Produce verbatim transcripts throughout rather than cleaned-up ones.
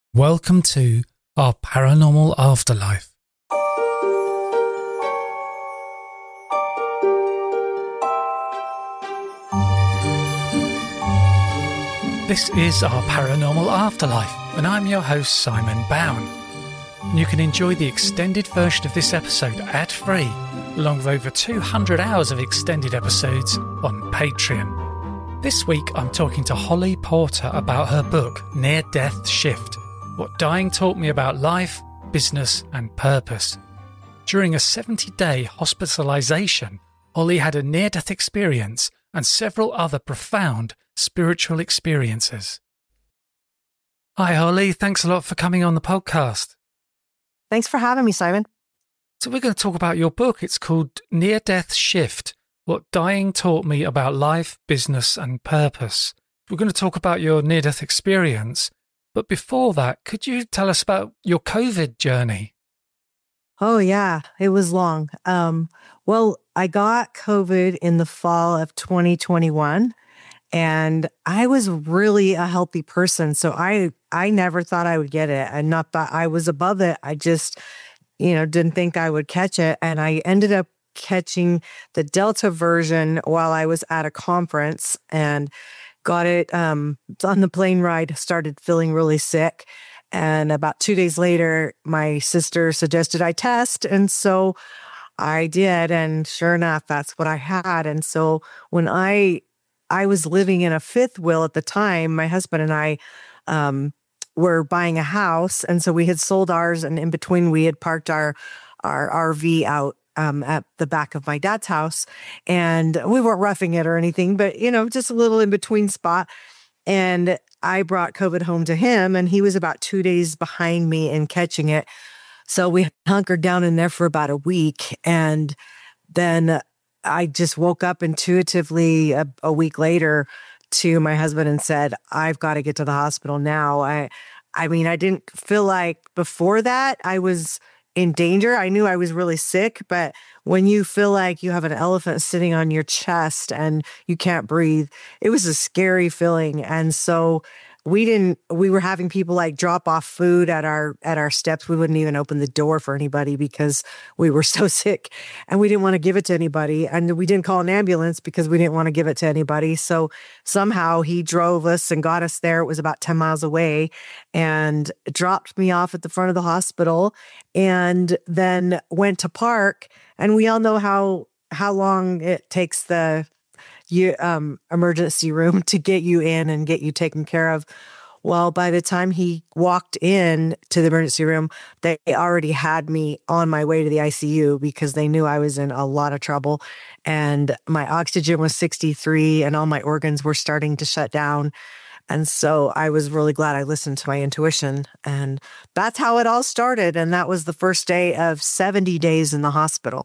Welcome to our paranormal afterlife. This is our paranormal afterlife, and I'm your host, Simon Bown. You can enjoy the extended version of this episode ad-free, along with over two hundred hours of extended episodes on Patreon. This week, I'm talking to Holly Porter about her book, Near-Death Shift: What Dying Taught Me About Life, Business and Purpose. During a seventy-day hospitalization, Holly had a near-death experience and several other profound spiritual experiences. Hi, Holly. Thanks a lot for coming on the podcast. Thanks for having me, Simon. So we're going to talk about your book. It's called Near-Death Shift: What Dying Taught Me About Life, Business and Purpose. We're going to talk about your near-death experience. But before that, could you tell us about your COVID journey? Oh, yeah, it was long. Um, well, I got COVID in the fall of twenty twenty-one, and I was really a healthy person. So I, I never thought I would get it, and not that I was above it. I just, you know, didn't think I would catch it. And I ended up catching the Delta version while I was at a conference, and got it um, on the plane ride, started feeling really sick. And about two days later, my sister suggested I test. And so I did. And sure enough, that's what I had. And so when I I was living in a fifth wheel at the time, my husband and I um, were buying a house. And so we had sold ours. And in between, we had parked our, our R V out Um, at the back of my dad's house, and we weren't roughing it or anything, but, you know, just a little in between spot. And I brought COVID home to him, and he was about two days behind me in catching it. So we hunkered down in there for about a week. And then I just woke up intuitively a, a week later to my husband and said, I've got to get to the hospital now. I, I mean, I didn't feel like before that I was in danger. I knew I was really sick, but when you feel like you have an elephant sitting on your chest and you can't breathe, it was a scary feeling. And so we didn't, we were having people like drop off food at our, at our steps. We wouldn't even open the door for anybody because we were so sick, and we didn't want to give it to anybody. And we didn't call an ambulance because we didn't want to give it to anybody. So somehow he drove us and got us there. It was about ten miles away, and dropped me off at the front of the hospital, and then went to park. And we all know how, how long it takes the You, um, emergency room to get you in and get you taken care of. Well, by the time he walked in to the emergency room, they already had me on my way to the I C U because they knew I was in a lot of trouble, and my oxygen was sixty-three and all my organs were starting to shut down. And so I was really glad I listened to my intuition, and that's how it all started. And that was the first day of seventy days in the hospital.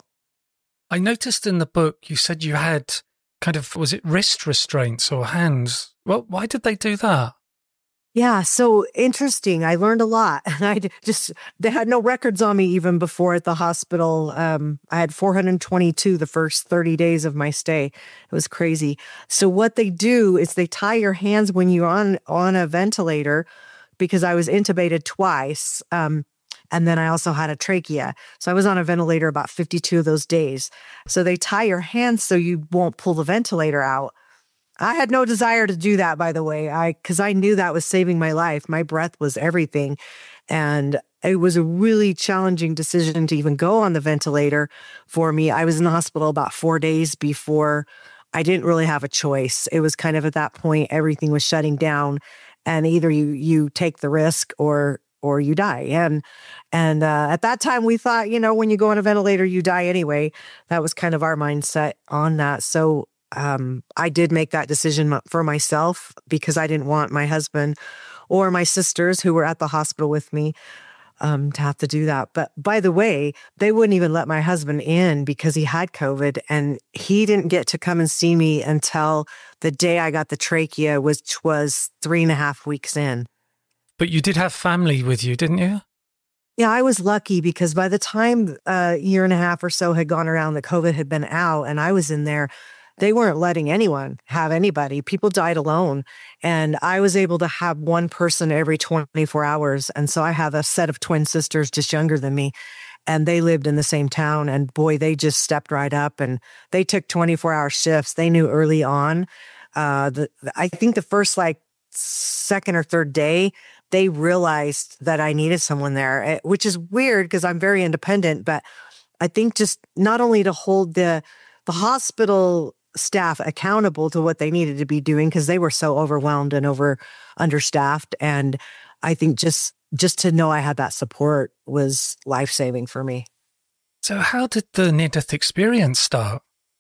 I noticed in the book you said you had kind of, was it wrist restraints or hands? Well, why did they do that? Yeah, so interesting. I learned a lot. And I just, they had no records on me even before at the hospital. Um, I had four hundred twenty-two the first thirty days of my stay. It was crazy. So what they do is they tie your hands when you're on, on a ventilator, because I was intubated twice. Um, And then I also had a trachea. So I was on a ventilator about fifty-two of those days. So they tie your hands so you won't pull the ventilator out. I had no desire to do that, by the way, I because I knew that was saving my life. My breath was everything. And it was a really challenging decision to even go on the ventilator for me. I was in the hospital about four days before. I didn't really have a choice. It was kind of at that point, everything was shutting down. And either you you take the risk or or you die. And and uh, at that time, we thought, you know, when you go on a ventilator, you die anyway. That was kind of our mindset on that. So um, I did make that decision for myself because I didn't want my husband or my sisters who were at the hospital with me um, to have to do that. But by the way, they wouldn't even let my husband in because he had COVID, and he didn't get to come and see me until the day I got the trachea, which was three and a half weeks in. But you did have family with you, didn't you? Yeah, I was lucky because by the time a year and a half or so had gone around, that COVID had been out and I was in there, they weren't letting anyone have anybody. People died alone. And I was able to have one person every twenty-four hours. And so I have a set of twin sisters just younger than me. And they lived in the same town. And boy, they just stepped right up and they took twenty-four hour shifts. They knew early on. Uh, the, I think the first like second or third day, they realized that I needed someone there, which is weird because I'm very independent. But I think just not only to hold the the hospital staff accountable to what they needed to be doing because they were so overwhelmed and over understaffed. And I think just just to know I had that support was life-saving for me. So how did the near-death experience start?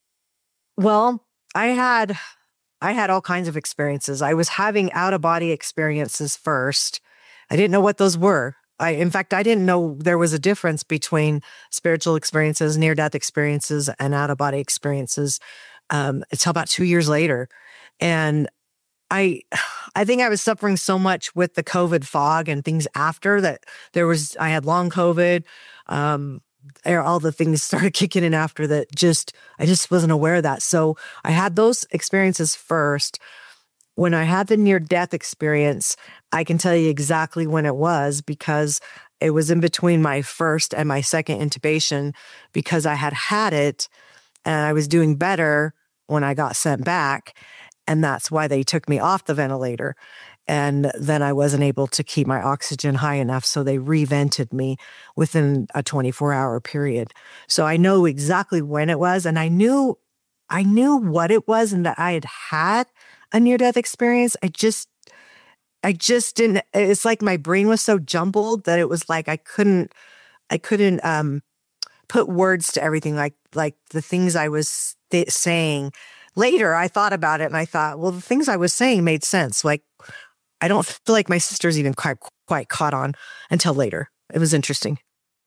Well, I had I had all kinds of experiences. I was having out-of-body experiences first. I didn't know what those were. I, in fact, I didn't know there was a difference between spiritual experiences, near-death experiences, and out-of-body experiences um, until about two years later. And I I think I was suffering so much with the COVID fog and things after that there was, I had long COVID, um, all the things started kicking in after that. Just, I just wasn't aware of that. So I had those experiences first. When I had the near-death experience, I can tell you exactly when it was because it was in between my first and my second intubation because I had had it and I was doing better when I got sent back. And that's why they took me off the ventilator. And then I wasn't able to keep my oxygen high enough. So they re-vented me within a twenty-four hour period. So I know exactly when it was. And I knew, I knew what it was and that I had had a near-death experience. I just, I just didn't, it's like my brain was so jumbled that it was like, I couldn't, I couldn't um, put words to everything. Like, like the things I was th- saying. Later, I thought about it and I thought, well, the things I was saying made sense. Like, I don't feel like my sisters even quite, quite caught on until later. It was interesting.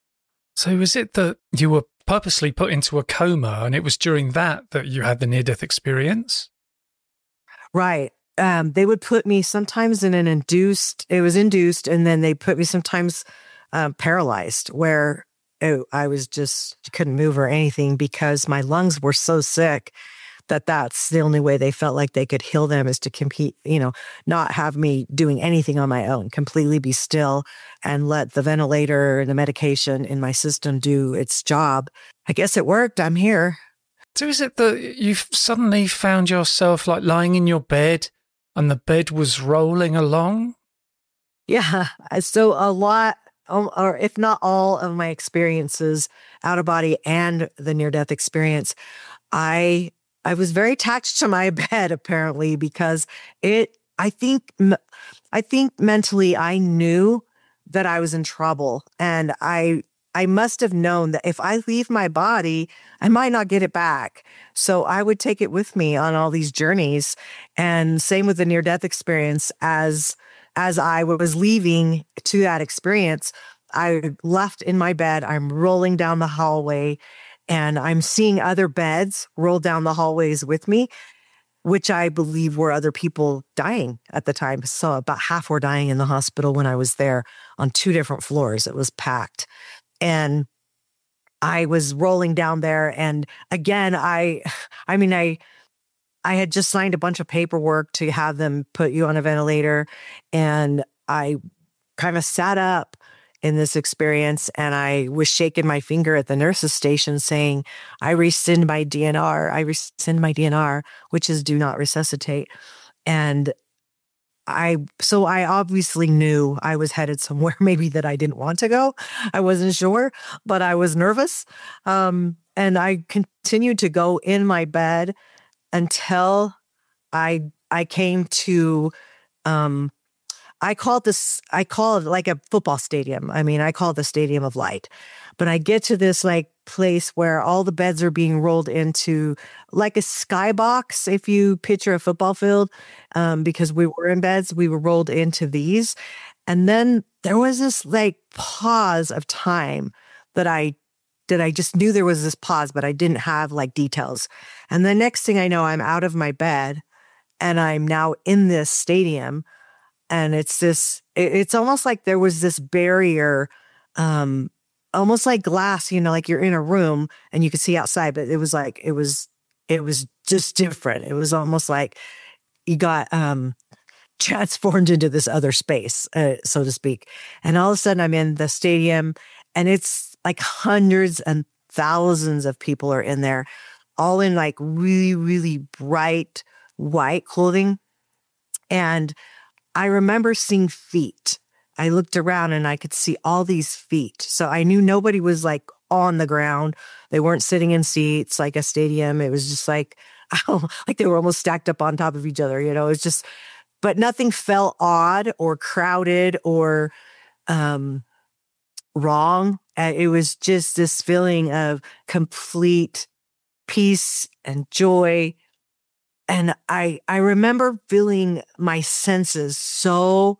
So was it that you were purposely put into a coma and it was during that that you had the near-death experience? Right. Um, they would put me sometimes in an induced, it was induced, and then they put me sometimes um, paralyzed where it, I was just, couldn't move or anything because my lungs were so sick that that's the only way they felt like they could heal them is to compete, you know, not have me doing anything on my own, completely be still and let the ventilator and the medication in my system do its job. I guess it worked. I'm here. So is it that you've suddenly found yourself like lying in your bed and the bed was rolling along? Yeah. So a lot, or if not all of my experiences, out of body and the near-death experience, I I was very attached to my bed apparently because it, I think, I think mentally I knew that I was in trouble and I, I must have known that if I leave my body, I might not get it back. So I would take it with me on all these journeys. And same with the near-death experience. As, as I was leaving to that experience, I left in my bed. I'm rolling down the hallway and I'm seeing other beds roll down the hallways with me, which I believe were other people dying at the time. So about half were dying in the hospital when I was there on two different floors. It was packed. And I was rolling down there. And again, I, I mean, I, I had just signed a bunch of paperwork to have them put you on a ventilator. And I kind of sat up in this experience and I was shaking my finger at the nurse's station saying, I rescind my D N R. I rescind my D N R, which is do not resuscitate. And I, so I obviously knew I was headed somewhere maybe that I didn't want to go. I wasn't sure, but I was nervous. Um, and I continued to go in my bed until I, I came to, um, I call this, I call it like a football stadium. I mean, I call it the Stadium of Light. But I get to this like place where all the beds are being rolled into like a skybox, if you picture a football field, um, because we were in beds, we were rolled into these. And then there was this like pause of time that I that I just knew there was this pause, but I didn't have like details. And the next thing I know, I'm out of my bed and I'm now in this stadium. And it's this, it's almost like there was this barrier, um, almost like glass, you know, like you're in a room and you could see outside, but it was like, it was, it was just different. It was almost like you got um, transformed into this other space, uh, so to speak. And all of a sudden I'm in the stadium and it's like hundreds and thousands of people are in there, all in like really, really bright white clothing. And I remember seeing feet. I looked around and I could see all these feet. So I knew nobody was like on the ground. They weren't sitting in seats like a stadium. It was just like, oh, like they were almost stacked up on top of each other. You know, it's just, but nothing felt odd or crowded or um, wrong. Uh, It was just this feeling of complete peace and joy. And I I remember feeling my senses so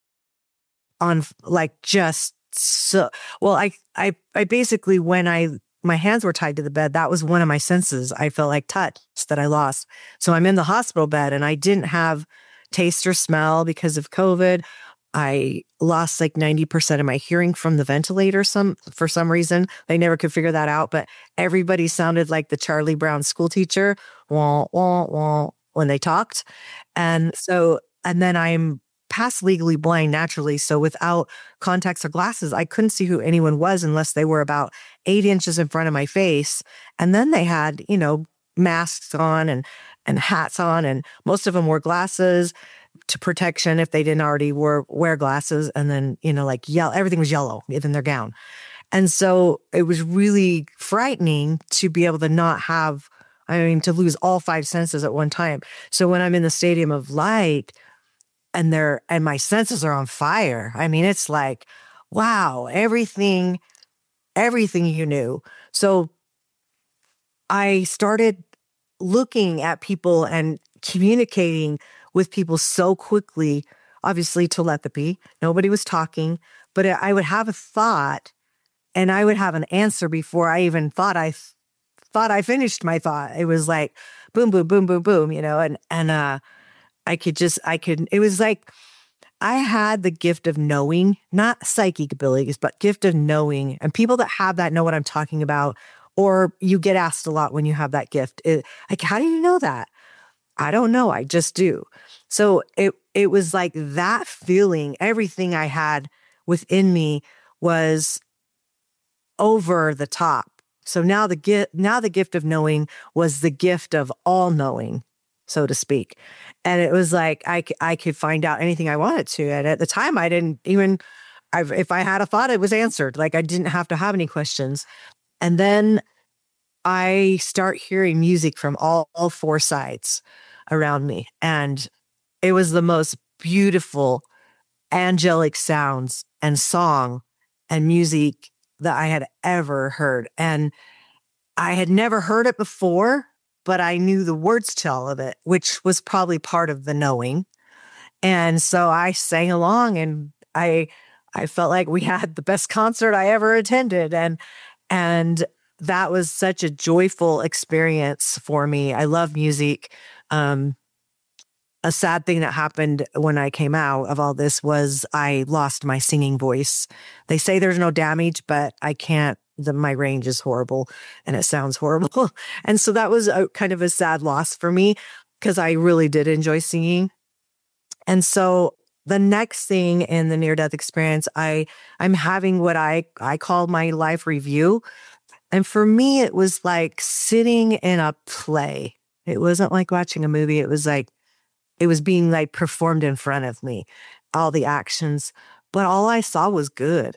on, like just so well. I I I basically, when I my hands were tied to the bed, that was one of my senses. I felt like touch that I lost. So I'm in the hospital bed and I didn't have taste or smell because of COVID. I lost like ninety percent of my hearing from the ventilator some for some reason. They never could figure that out, but everybody sounded like the Charlie Brown school teacher, wah, wah, wah, when they talked. And so, and then I'm past legally blind naturally. So without contacts or glasses, I couldn't see who anyone was unless they were about eight inches in front of my face. And then they had, you know, masks on and, and hats on, and most of them wore glasses to protection if they didn't already wear, wear glasses. And then, you know, like yellow, everything was yellow in their gown. And so it was really frightening to be able to not have, I mean, to lose all five senses at one time. So when I'm in the Stadium of Light and they're, and my senses are on fire, I mean, it's like, wow, everything, everything you knew. So I started looking at people and communicating with people so quickly, obviously telepathy. Nobody was talking, but I would have a thought and I would have an answer before I even thought I th- thought I finished my thought. It was like boom, boom, boom, boom, boom, you know, and, and, uh, I could just, I could, it was like I had the gift of knowing, not psychic abilities, but gift of knowing. And people that have that know what I'm talking about, or you get asked a lot when you have that gift. It, like, how do you know that? I don't know. I just do. So it it was like that feeling, everything I had within me was over the top. So now the gift, now the gift of knowing was the gift of all knowing, so to speak. And it was like I, c- I could find out anything I wanted to. And at the time, I didn't even, I've, if I had a thought, it was answered. Like I didn't have to have any questions. And then I start hearing music from all, all four sides around me. And it was the most beautiful angelic sounds and song and music that I had ever heard. And I had never heard it before, but I knew the words to all of it, which was probably part of the knowing. And so I sang along and I I felt like we had the best concert I ever attended. And and that was such a joyful experience for me. I love music. Um, a sad thing that happened when I came out of all this was I lost my singing voice. They say there's no damage, but I can't. The, my range is horrible and it sounds horrible. And so that was a kind of a sad loss for me because I really did enjoy singing. And so the next thing in the near-death experience, I, I'm having what I, I call my life review. And for me, it was like sitting in a play. It wasn't like watching a movie. It was like, it was being like performed in front of me, all the actions, but all I saw was good.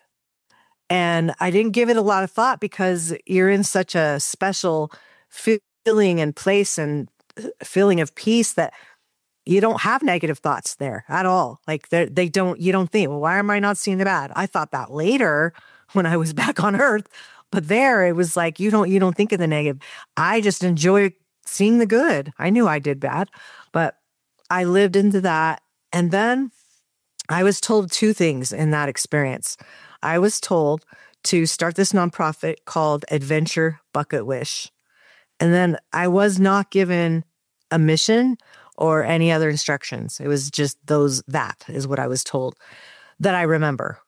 And I didn't give it a lot of thought because you're in such a special feeling and place and feeling of peace that you don't have negative thoughts there at all. Like they they don't, you don't think, well, why am I not seeing the bad? I thought that later when I was back on Earth, but there it was like, you don't, you don't think of the negative. I just enjoy seeing the good. I knew I did bad, but I lived into that. And then I was told two things in that experience. I was told to start this nonprofit called Adventure Bucket Wish. And then I was not given a mission or any other instructions. It was just those, that is what I was told that I remember.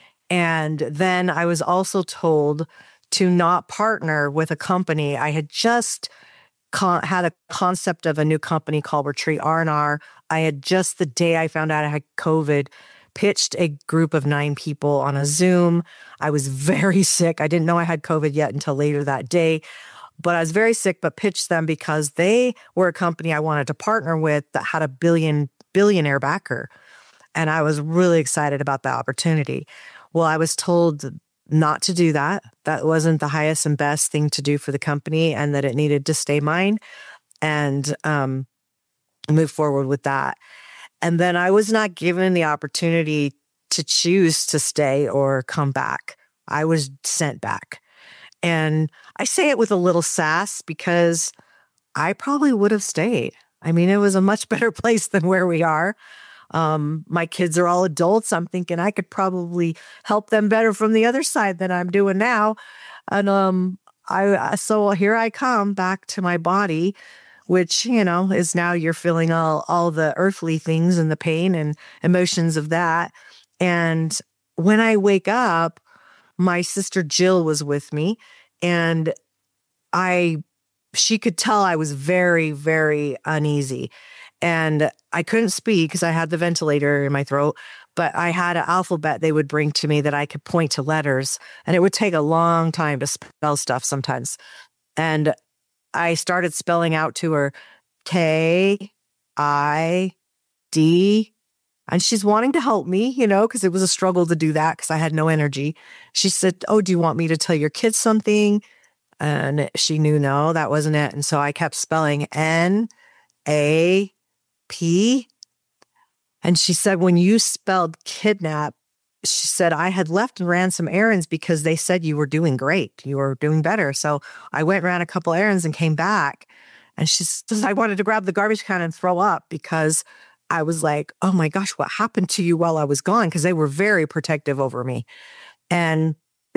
And then I was also told to not partner with a company. I had just con- had a concept of a new company called Retreat R and R. I had just the day I found out I had COVID, pitched a group of nine people on a Zoom. I was very sick. I didn't know I had COVID yet until later that day, but I was very sick, but pitched them because they were a company I wanted to partner with that had a billion billionaire backer. And I was really excited about the opportunity. Well, I was told not to do that. That wasn't the highest and best thing to do for the company, and that it needed to stay mine and um, move forward with that. And then I was not given the opportunity to choose to stay or come back. I was sent back. And I say it with a little sass because I probably would have stayed. I mean, it was a much better place than where we are. Um, my kids are all adults. I'm thinking I could probably help them better from the other side than I'm doing now. And um, I so here I come back to my body, which, you know, is now you're feeling all all the earthly things and the pain and emotions of that. And when I wake up, my sister Jill was with me, and I she could tell I was very, very uneasy. And I couldn't speak because I had the ventilator in my throat, but I had an alphabet they would bring to me that I could point to letters, and it would take a long time to spell stuff sometimes. And I started spelling out to her K, I, D, and she's wanting to help me, you know, because it was a struggle to do that because I had no energy. She said, "Oh, do you want me to tell your kids something?" And she knew, no, that wasn't it. And so I kept spelling N, A, P. And she said, when you spelled kidnap, she said, I had left and ran some errands because they said you were doing great. You were doing better. So I went, ran a couple errands and came back. And she says, I wanted to grab the garbage can and throw up because I was like, oh my gosh, what happened to you while I was gone? Because they were very protective over me. And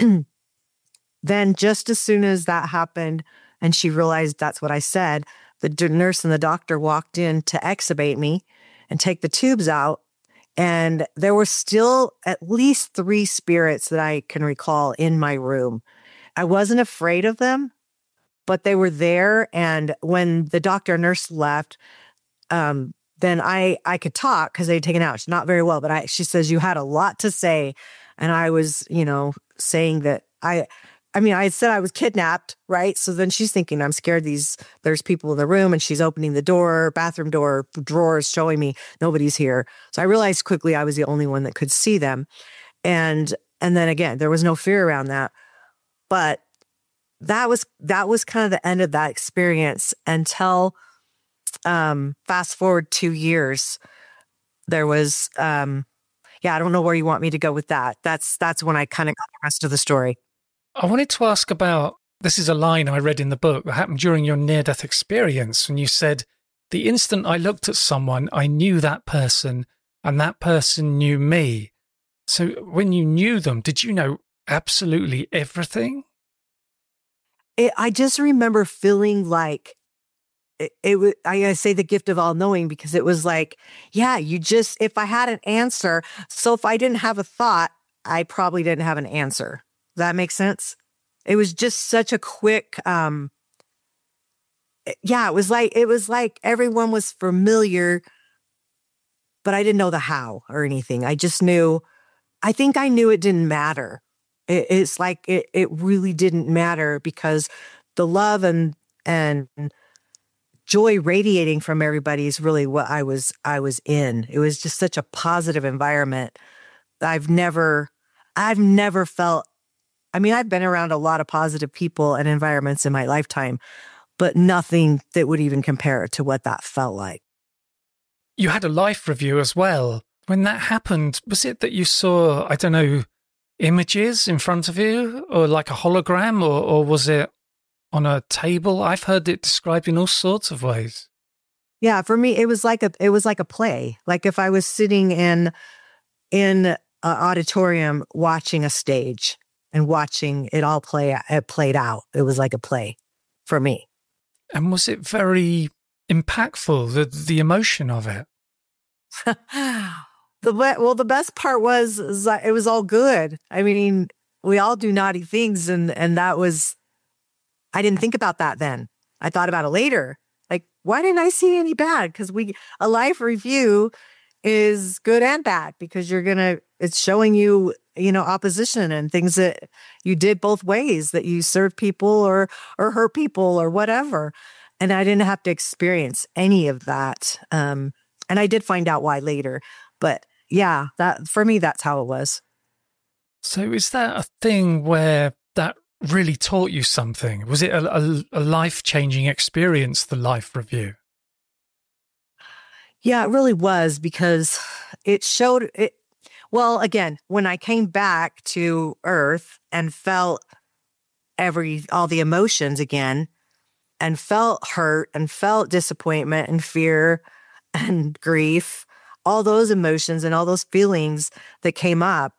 then just as soon as that happened and she realized that's what I said, the nurse and the doctor walked in to extubate me and take the tubes out. And there were still at least three spirits that I can recall in my room. I wasn't afraid of them, but they were there. And when the doctor and nurse left, um, then I, I could talk because they'd taken out. She's not very well, but I, she says, you had a lot to say. And I was, you know, saying that I... I mean, I had said I was kidnapped, right? So then she's thinking I'm scared these, there's people in the room, and she's opening the door, bathroom door, drawers showing me nobody's here. So I realized quickly I was the only one that could see them. And, and then again, there was no fear around that. But that was, that was kind of the end of that experience until, um, fast forward two years, there was, um, yeah, I don't know where you want me to go with that. That's, that's when I kind of got the rest of the story. I wanted to ask about, this is a line I read in the book that happened during your near-death experience. And you said, the instant I looked at someone, I knew that person and that person knew me. So when you knew them, did you know absolutely everything? It, I just remember feeling like it, it was, I say the gift of all knowing because it was like, yeah, you just, if I had an answer, so if I didn't have a thought, I probably didn't have an answer. Does that make sense? It was just such a quick, um, yeah, it was like, it was like everyone was familiar, but I didn't know the how or anything. I just knew, I think I knew it didn't matter. It, it's like, it, it really didn't matter because the love and, and joy radiating from everybody is really what I was, I was in. It was just such a positive environment. I've never, I've never felt, I mean, I've been around a lot of positive people and environments in my lifetime, but nothing that would even compare to what that felt like. You had a life review as well. When that happened, was it that you saw, I don't know, images in front of you or like a hologram, or, or was it on a table? I've heard it described in all sorts of ways. Yeah, for me, it was like a, it was like a play. Like if I was sitting in, in an auditorium watching a stage. And watching it all play, it played out. It was like a play for me. And was it very impactful, the the emotion of it? the Well, the best part was is that it was all good. I mean, we all do naughty things, and and that was, I didn't think about that then. I thought about it later. Like, why didn't I see any bad? Because we a life review is good and bad because you're gonna it's showing you, you know, opposition and things that you did both ways, that you served people or or hurt people or whatever. And I didn't have to experience any of that. Um, and I did find out why later. But yeah, that for me, that's how it was. So is that a thing where that really taught you something? Was it a, a, a life-changing experience, the life review? Yeah, it really was because it showed it. Well, again, when I came back to Earth and felt every all the emotions again and felt hurt and felt disappointment and fear and grief, all those emotions and all those feelings that came up,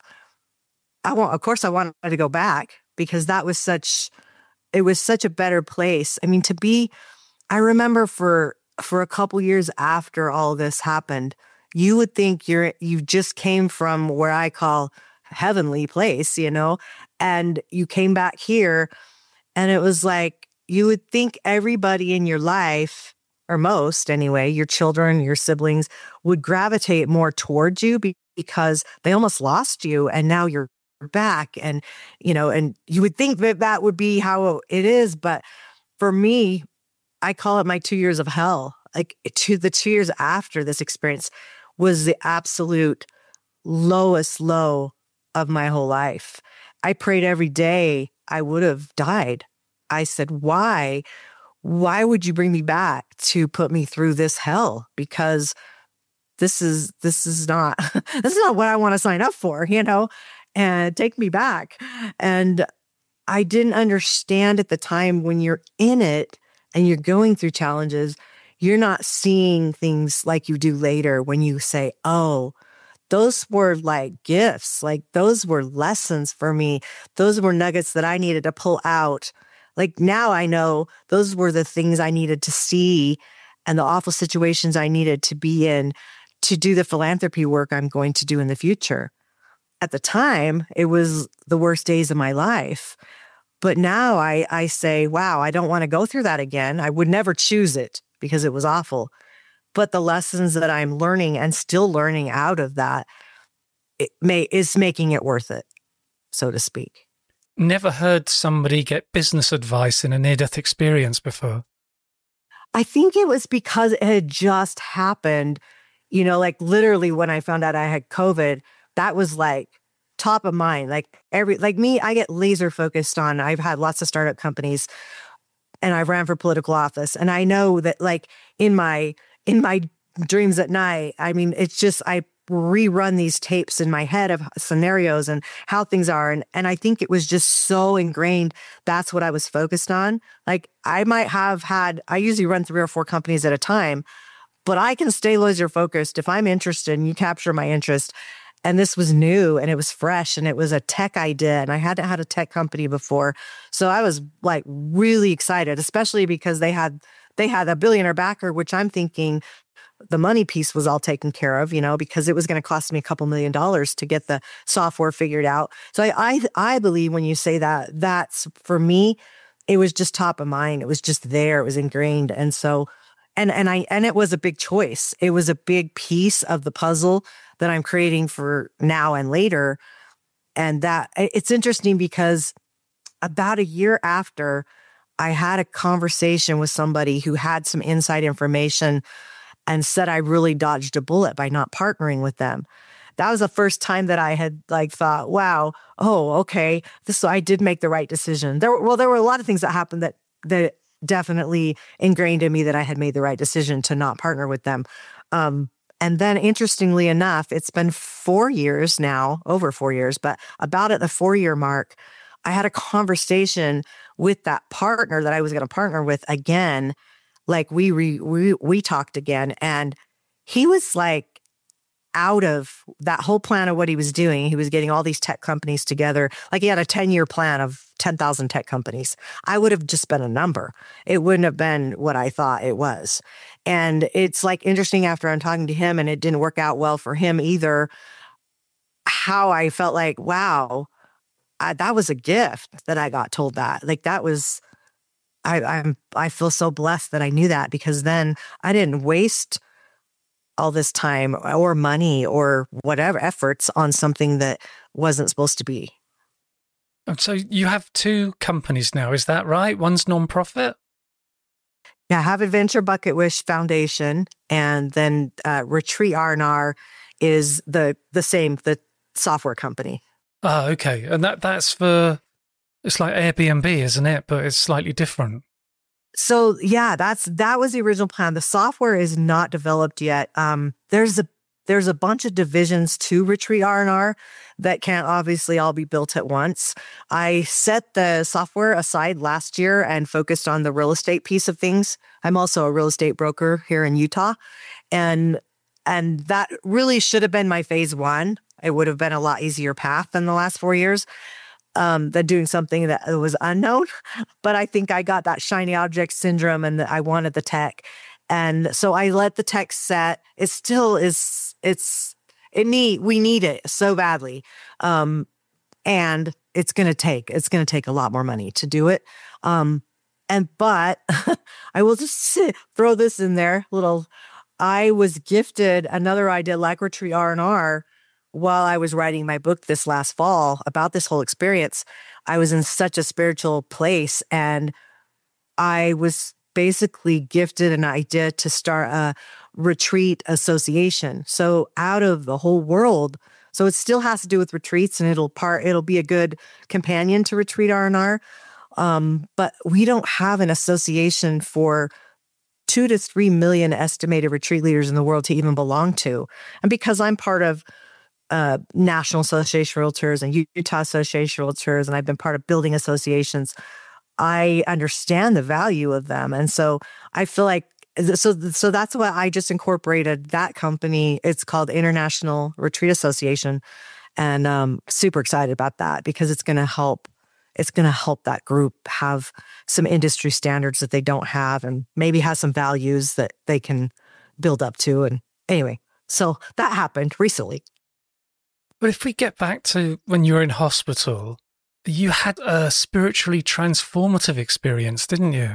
I want, of course, I wanted to go back because that was such, it was such a better place. I mean, to be, I remember for, for a couple years after all this happened, you would think you're, you just came from where I call heavenly place, you know, and you came back here and it was like, you would think everybody in your life, or most anyway, your children, your siblings would gravitate more towards you be- because they almost lost you and now you're back. And, you know, and you would think that that would be how it is. But for me, I call it my two years of hell. Like to the two years after this experience was the absolute lowest low of my whole life. I prayed every day I would have died. I said, why? Why would you bring me back to put me through this hell? Because this is this is not this is not what I want to sign up for, you know, and take me back. And I didn't understand at the time when you're in it and you're going through challenges, you're not seeing things like you do later when you say, oh, those were like gifts, like those were lessons for me. Those were nuggets that I needed to pull out. Like now I know those were the things I needed to see and the awful situations I needed to be in to do the philanthropy work I'm going to do in the future. At the time, it was the worst days of my life. But now I, I say, wow, I don't want to go through that again. I would never choose it because it was awful. But the lessons that I'm learning and still learning out of that it may is making it worth it, so to speak. Never heard somebody get business advice in a near-death experience before. I think it was because it had just happened. You know, like literally when I found out I had COVID, that was like top of mind. Like every, like me, I get laser focused on, I've had lots of startup companies and I've ran for political office. And I know that like in my, in my dreams at night, I mean, it's just, I rerun these tapes in my head of scenarios and how things are. And, and I think it was just so ingrained. That's what I was focused on. Like I might have had, I usually run three or four companies at a time, but I can stay laser focused if I'm interested and you capture my interest. And this was new and it was fresh and it was a tech idea and I hadn't had a tech company before. So I was like really excited, especially because they had, they had a billionaire backer, which I'm thinking the money piece was all taken care of, you know, because it was going to cost me a couple million dollars to get the software figured out. So I, I, I believe when you say that, that's for me, it was just top of mind. It was just there. It was ingrained. And so, and, and I, and it was a big choice. It was a big piece of the puzzle that I'm creating for now and later. And that it's interesting because about a year after I had a conversation with somebody who had some inside information and said I really dodged a bullet by not partnering with them. That was the first time that I had like thought, wow, oh, okay, this I did make the right decision. There, well, there were a lot of things that happened that that definitely ingrained in me that I had made the right decision to not partner with them. Um, and then, interestingly enough, it's been four years now, over four years, but about at the four-year mark, I had a conversation with that partner that I was going to partner with again. Like we, re, we we talked again, and he was like out of that whole plan of what he was doing. He was getting all these tech companies together. Like he had a ten-year plan of ten thousand tech companies. I would have just been a number. It wouldn't have been what I thought it was. And it's like interesting after I'm talking to him and it didn't work out well for him either, how I felt like, wow, I, that was a gift that I got told that. Like that was I, I'm I feel so blessed that I knew that, because then I didn't waste all this time or money or whatever efforts on something that wasn't supposed to be. And so you have two companies now, is that right? One's nonprofit? Yeah, I have Adventure Bucket Wish Foundation, and then uh, Retreat R and R is the the same, the software company. Oh, okay. And that that's for, it's like Airbnb, isn't it? But it's slightly different. So yeah, that's that was the original plan. The software is not developed yet. Um, there's a there's a bunch of divisions to Retreat R and R that can't obviously all be built at once. I set the software aside last year and focused on the real estate piece of things. I'm also a real estate broker here in Utah, and and that really should have been my phase one. It would have been a lot easier path than the last four years. Um, than doing something that was unknown. But I think I got that shiny object syndrome, and I wanted the tech. And so I let the tech set. It still is, it's, it need, we need it so badly. Um, and it's going to take, it's going to take a lot more money to do it. Um, and, but I will just sit, throw this in there, little, I was gifted another idea like Retreat R and R. While I was writing my book this last fall about this whole experience. I was in such a spiritual place, and I was basically gifted an idea to start a retreat association. So out of the whole world, so it still has to do with retreats, and it'll part, it'll be a good companion to Retreat R and R. Um, but we don't have an association for two to three million estimated retreat leaders in the world to even belong to. And because I'm part of Uh, National Association of Realtors and Utah Association of Realtors, and I've been part of building associations, I understand the value of them. And so I feel like, so so that's why I just incorporated that company. It's called International Retreat Association. And um super excited about that, because it's going to help, it's going to help that group have some industry standards that they don't have, and maybe have some values that they can build up to. And anyway, so that happened recently. But if we get back to when you were in hospital, you had a spiritually transformative experience, didn't you?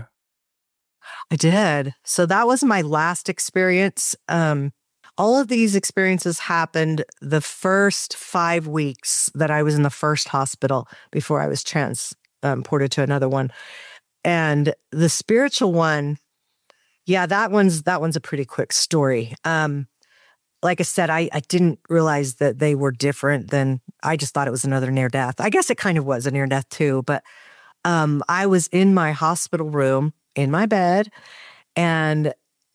I did. So that was my last experience. Um, all of these experiences happened the first five weeks that I was in the first hospital before I was transported to another one. And the spiritual one, yeah, that one's that one's a pretty quick story. Um, Like I said, I, I didn't realize that they were different than, I just thought it was another near death. I guess it kind of was a near death too, but um, I was in my hospital room in my bed, and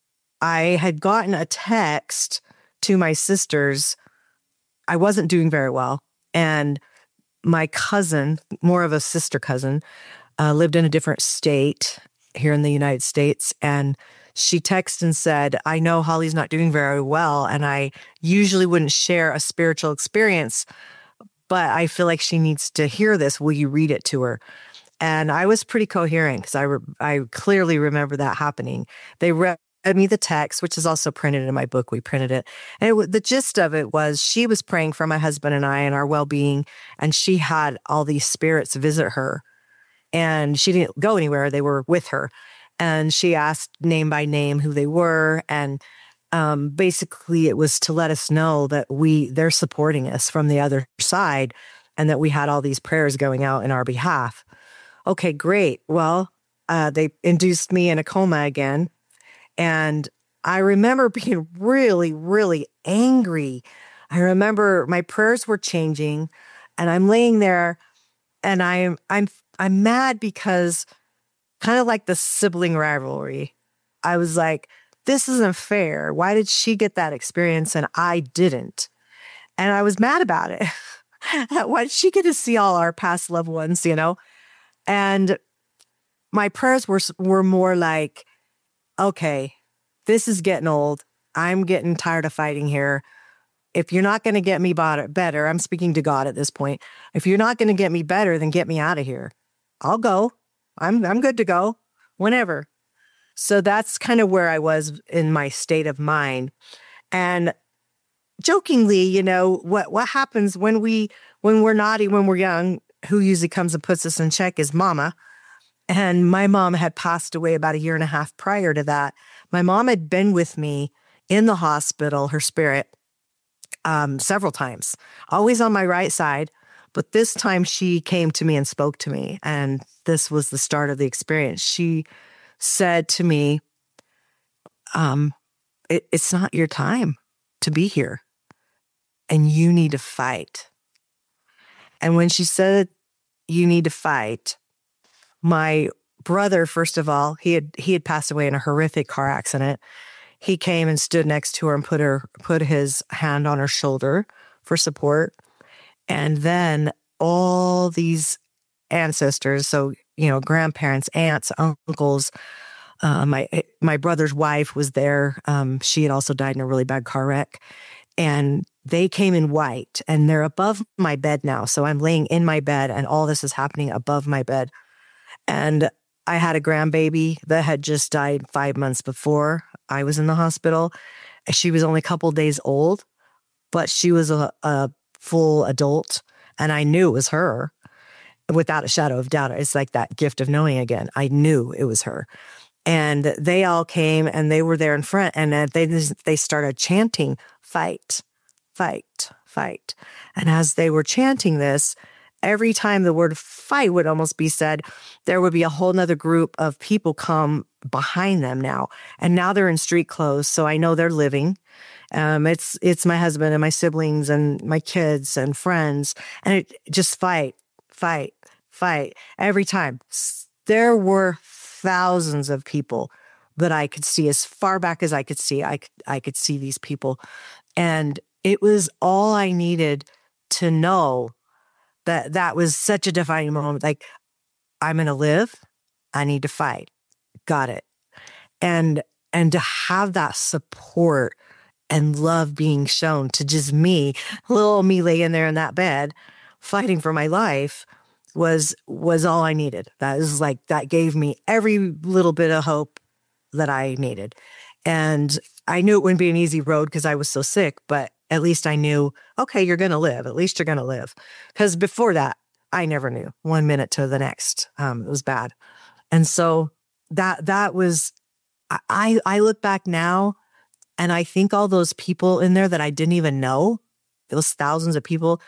I had gotten a text to my sisters. I wasn't doing very well. And my cousin, more of a sister cousin, uh, lived in a different state here in the United States. And she texted and said, I know Holly's not doing very well, and I usually wouldn't share a spiritual experience, but I feel like she needs to hear this. Will you read it to her? And I was pretty coherent, because I, re- I clearly remember that happening. They read me the text, which is also printed in my book. We printed it. And it, w- the gist of it was, she was praying for my husband and I and our well-being, and she had all these spirits visit her. And she didn't go anywhere. They were with her. And she asked name by name who they were. And um, basically it was to let us know that we they're supporting us from the other side, and that we had all these prayers going out in our behalf. Okay, great. Well, uh, they induced me in a coma again. And I remember being really, really angry. I remember my prayers were changing, and I'm laying there, and I'm I'm I'm mad because, kind of like the sibling rivalry, I was like, this isn't fair. Why did she get that experience and I didn't? And I was mad about it. Why did she get to see all our past loved ones, you know? And my prayers were were more like, okay, this is getting old. I'm getting tired of fighting here. If you're not going to get me better, I'm speaking to God at this point. If you're not going to get me better, then get me out of here. I'll go. I'm I'm good to go whenever. So that's kind of where I was in my state of mind. And jokingly, you know, what what happens when we when we're naughty, when we're young, who usually comes and puts us in check is mama. And my mom had passed away about a year and a half prior to that. My mom had been with me in the hospital, her spirit, um, several times, always on my right side. But this time she came to me and spoke to me. And this was the start of the experience. She said to me, um, it, it's not your time to be here. And you need to fight. And when she said, you need to fight, my brother, first of all, he had he had passed away in a horrific car accident. He came and stood next to her and put her put his hand on her shoulder for support. And then all these ancestors, so you know, grandparents, aunts, uncles. Uh, my my brother's wife was there. Um, she had also died in a really bad car wreck, and they came in white. And they're above my bed now, so I'm laying in my bed, and all this is happening above my bed. And I had a grandbaby that had just died five months before I was in the hospital. She was only a couple days old, but she was a, a full adult, and I knew it was her without a shadow of doubt. It's like that gift of knowing again. I knew it was her. And they all came and they were there in front, and they they started chanting, fight, fight, fight. And as they were chanting this, every time the word fight would almost be said, there would be a whole nother group of people come behind them now. And now they're in street clothes, so I know they're living. Um, it's it's my husband and my siblings and my kids and friends. And it just fight, fight, fight. Every time. There were thousands of people that I could see as far back as I could see. I, I could see these people. And it was all I needed to know that that was such a defining moment. Like, I'm going to live. I need to fight. Got it. And, and to have that support and love being shown to just me, little me laying there in that bed, fighting for my life, was was all I needed. That is like, that gave me every little bit of hope that I needed. And I knew it wouldn't be an easy road because I was so sick, but at least I knew, okay, you're going to live. At least you're going to live. Because before that, I never knew one minute to the next. Um, it was bad. And so that that was, I, I look back now and I think all those people in there that I didn't even know, those thousands of people,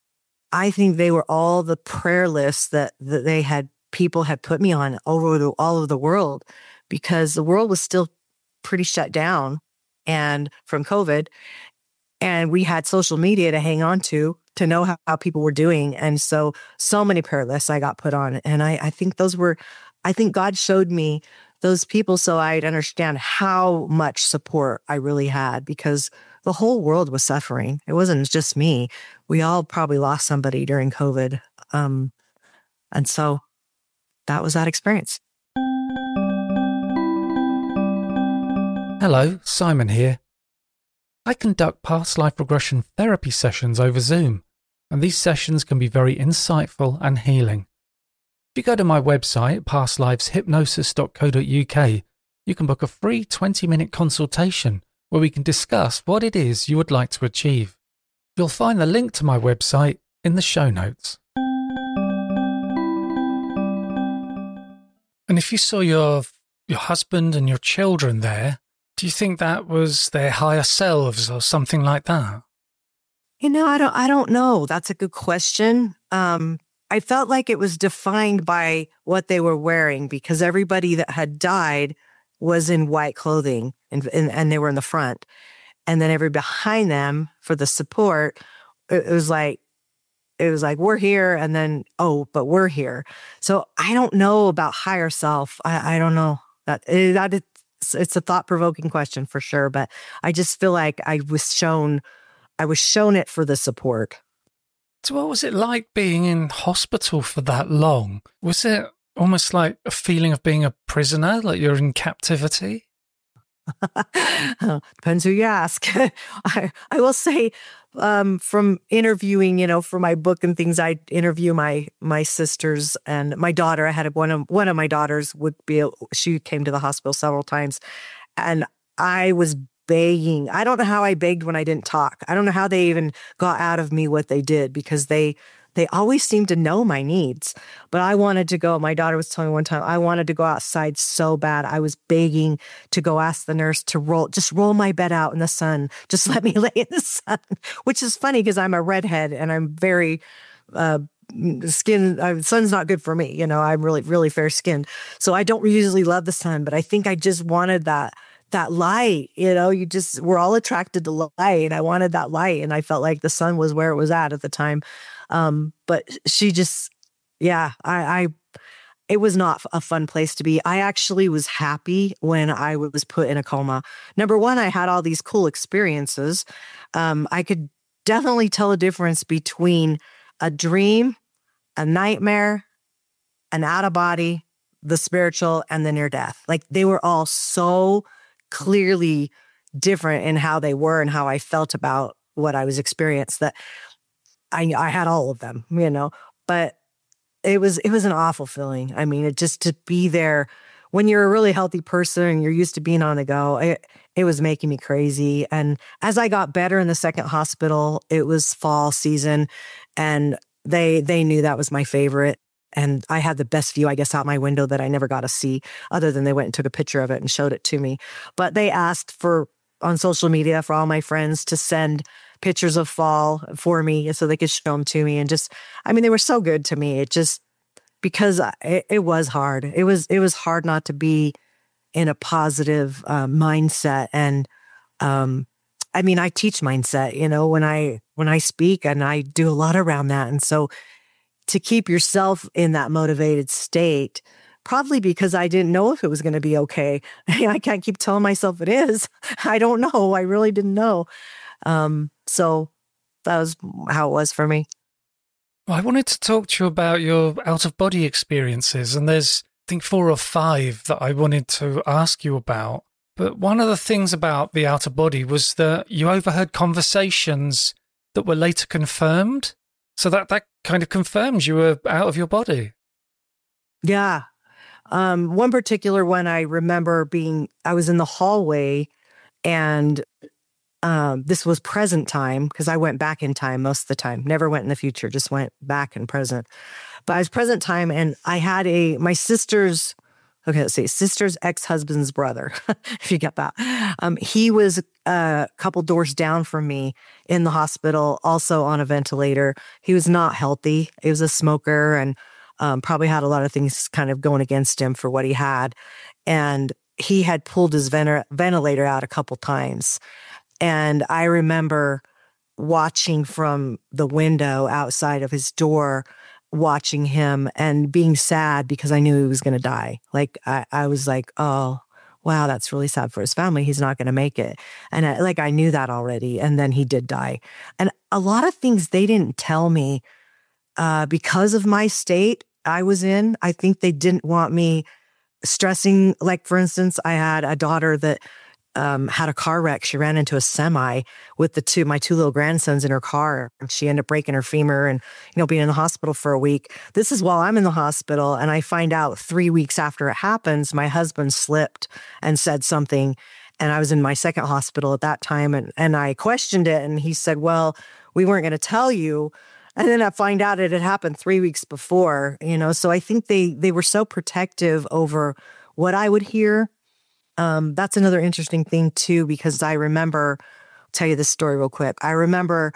I think they were all the prayer lists that, that they had, people had put me on over the, all over the world, because the world was still pretty shut down and from COVID. And we had social media to hang on to, to know how, how people were doing. And so, so many prayer lists I got put on. And I, I think those were, I think God showed me those people so I'd understand how much support I really had, because the whole world was suffering. It wasn't just me. We all probably lost somebody during COVID. Um, and so that was that experience. Hello, Simon here. I conduct past life regression therapy sessions over Zoom, and these sessions can be very insightful and healing. If you go to my website, past lives hypnosis dot co dot uk, you can book a free twenty minute consultation where we can discuss what it is you would like to achieve. You'll find the link to my website in the show notes. And if you saw your your husband and your children there, do you think that was their higher selves or something like that? You know, I don't I don't know. That's a good question. Um, I felt like it was defined by what they were wearing, because everybody that had died was in white clothing, and, and, and they were in the front. And then every behind them for the support, it, it was like, it was like, we're here. And then, oh, but we're here. So I don't know about higher self. I, I don't know that, it, that it's, it's a thought provoking question for sure. But I just feel like I was shown, I was shown it for the support. So what was it like being in hospital for that long? Was it almost like a feeling of being a prisoner, like you're in captivity? Depends who you ask. I, I will say, um, from interviewing, you know, for my book and things, I interview my my sisters and my daughter. I had one of one of my daughters would be. She came to the hospital several times, and I was begging. I don't know how I begged when I didn't talk. I don't know how they even got out of me what they did, because they they always seemed to know my needs. But I wanted to go. My daughter was telling me one time, I wanted to go outside so bad. I was begging to go ask the nurse to roll, just roll my bed out in the sun. Just let me lay in the sun, which is funny because I'm a redhead and I'm very, uh, skin, uh, sun's not good for me. You know, I'm really, really fair skinned. So I don't usually love the sun, but I think I just wanted that, that light, you know, you just, we're all attracted to light. I wanted that light. And I felt like the sun was where it was at at the time. Um, but she just, yeah, I, I, it was not a fun place to be. I actually was happy when I was put in a coma. Number one, I had all these cool experiences. Um, I could definitely tell a difference between a dream, a nightmare, an out of body, the spiritual, and the near death. Like they were all so clearly different in how they were and how I felt about what I was experienced that I I had all of them, you know, but it was, it was an awful feeling. I mean, it just to be there when you're a really healthy person and you're used to being on the go, it, it was making me crazy. And as I got better in the second hospital, it was fall season and they, they knew that was my favorite. And I had the best view, I guess, out my window that I never got to see, other than they went and took a picture of it and showed it to me. But they asked for, on social media, for all my friends to send pictures of fall for me so they could show them to me. And just, I mean, they were so good to me. It just, because it, it was hard. It was, it was hard not to be in a positive uh, mindset. And um, I mean, I teach mindset, you know, when I, when I speak, and I do a lot around that. And so to keep yourself in that motivated state, probably because I didn't know if it was going to be okay. I can't keep telling myself it is. I don't know. I really didn't know. Um, so that was how it was for me. Well, I wanted to talk to you about your out-of-body experiences, and there's, I think, four or five that I wanted to ask you about. But one of the things about the out-of-body was that you overheard conversations that were later confirmed. So that, that kind of confirms you were out of your body. Yeah. Um, one particular one I remember being, I was in the hallway and um, this was present time because I went back in time most of the time, never went in the future, just went back in present. But I was present time and I had a, my sister's, okay, let's see, sister's ex-husband's brother, if you get that. Um, he was a couple doors down from me in the hospital, also on a ventilator. He was not healthy. He was a smoker and um, probably had a lot of things kind of going against him for what he had. And he had pulled his ven- ventilator out a couple times. And I remember watching from the window outside of his door, watching him and being sad because I knew he was going to die. Like, I, I was like, oh, wow, that's really sad for his family. He's not going to make it. And I, like, I knew that already. And then he did die. And a lot of things they didn't tell me uh, because of my state I was in. I think they didn't want me stressing. Like, for instance, I had a daughter that Um, had a car wreck. She ran into a semi with the two, my two little grandsons in her car. And she ended up breaking her femur and, you know, being in the hospital for a week. This is while I'm in the hospital. And I find out three weeks after it happens, my husband slipped and said something. And I was in my second hospital at that time. And, and I questioned it. And he said, well, we weren't going to tell you. And then I find out it had happened three weeks before, you know, so I think they, they were so protective over what I would hear. Um, that's another interesting thing too, because I remember, I'll tell you this story real quick. I remember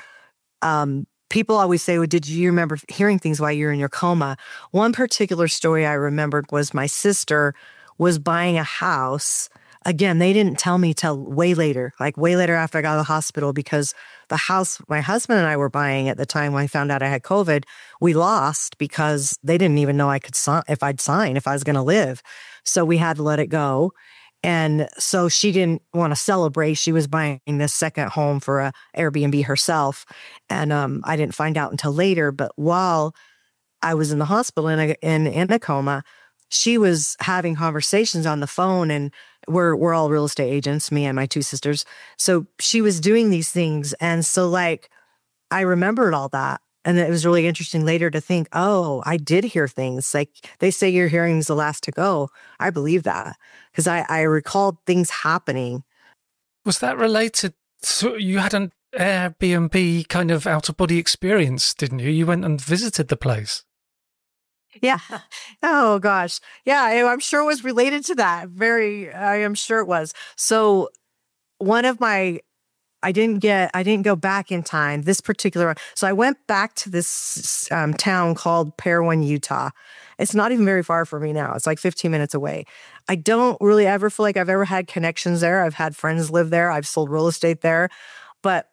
um, people always say, well, did you remember hearing things while you were in your coma? One particular story I remembered was my sister was buying a house. Again, they didn't tell me till way later, like way later after I got out of the hospital, because the house my husband and I were buying at the time when I found out I had COVID, we lost because they didn't even know I could sign, if I'd sign, if I was going to live. So we had to let it go. And so she didn't want to celebrate. She was buying this second home for a Airbnb herself. And um, I didn't find out until later. But while I was in the hospital in a, in, in a coma, she was having conversations on the phone. And we're, we're all real estate agents, me and my two sisters. So she was doing these things. And so like, I remembered all that. And it was really interesting later to think, oh, I did hear things. Like they say your hearing is the last to go. I believe that because I, I recalled things happening. Was that related to, you had an Airbnb kind of out-of-body experience, didn't you? You went and visited the place. Yeah. Oh, gosh. Yeah, I- I'm sure it was related to that. Very, I am sure it was. So one of my I didn't get, I didn't go back in time, this particular one. So I went back to this um, town called Parowan, Utah. It's not even very far from me now. It's like fifteen minutes away. I don't really ever feel like I've ever had connections there. I've had friends live there. I've sold real estate there. But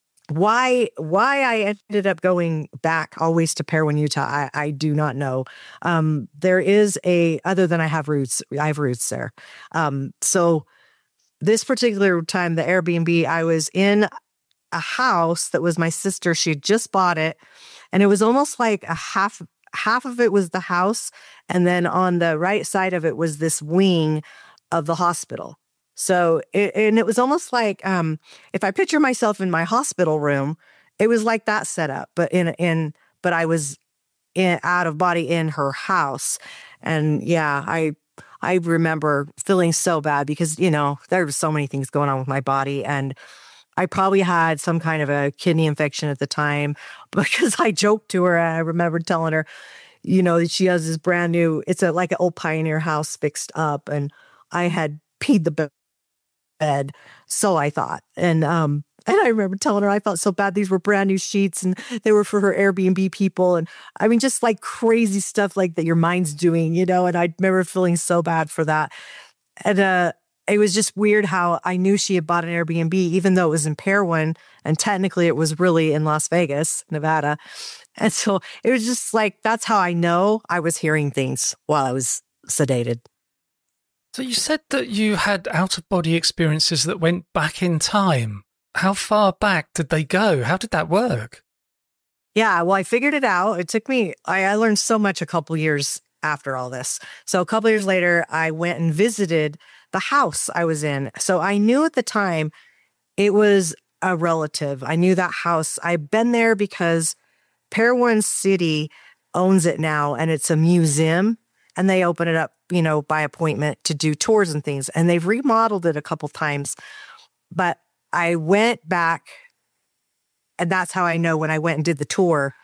why why I ended up going back always to Parowan, Utah, I, I do not know. Um, there is a, other than I have roots, I have roots there. Um, so this particular time, the Airbnb, I was in a house that was my sister. She had just bought it. And it was almost like a half, half of it was the house. And then on the right side of it was this wing of the hospital. So, it, and it was almost like, um, if I picture myself in my hospital room, it was like that setup, but in, in, but I was in, out of body in her house. And yeah, I, I remember feeling so bad because, you know, there were so many things going on with my body. And I probably had some kind of a kidney infection at the time because I joked to her. I remember telling her, you know, that she has this brand new, it's a like an old Pioneer house fixed up. And I had peed the bed. So I thought. And, um, and I remember telling her I felt so bad. These were brand new sheets and they were for her Airbnb people. And I mean, just like crazy stuff like that your mind's doing, you know, and I remember feeling so bad for that. And uh, it was just weird how I knew she had bought an Airbnb, even though it was in Parowan. And technically it was really in Las Vegas, Nevada. And so it was just like, that's how I know I was hearing things while I was sedated. So you said that you had out-of-body experiences that went back in time. How far back did they go? How did that work? Yeah, well, I figured it out. It took me, I, I learned so much a couple years after all this. So a couple years later, I went and visited the house I was in. So I knew at the time it was a relative. I knew that house. I've been there because Parowan City owns it now, and it's a museum. And they open it up, you know, by appointment to do tours and things. And they've remodeled it a couple times. But I went back, and that's how I know when I went and did the tour,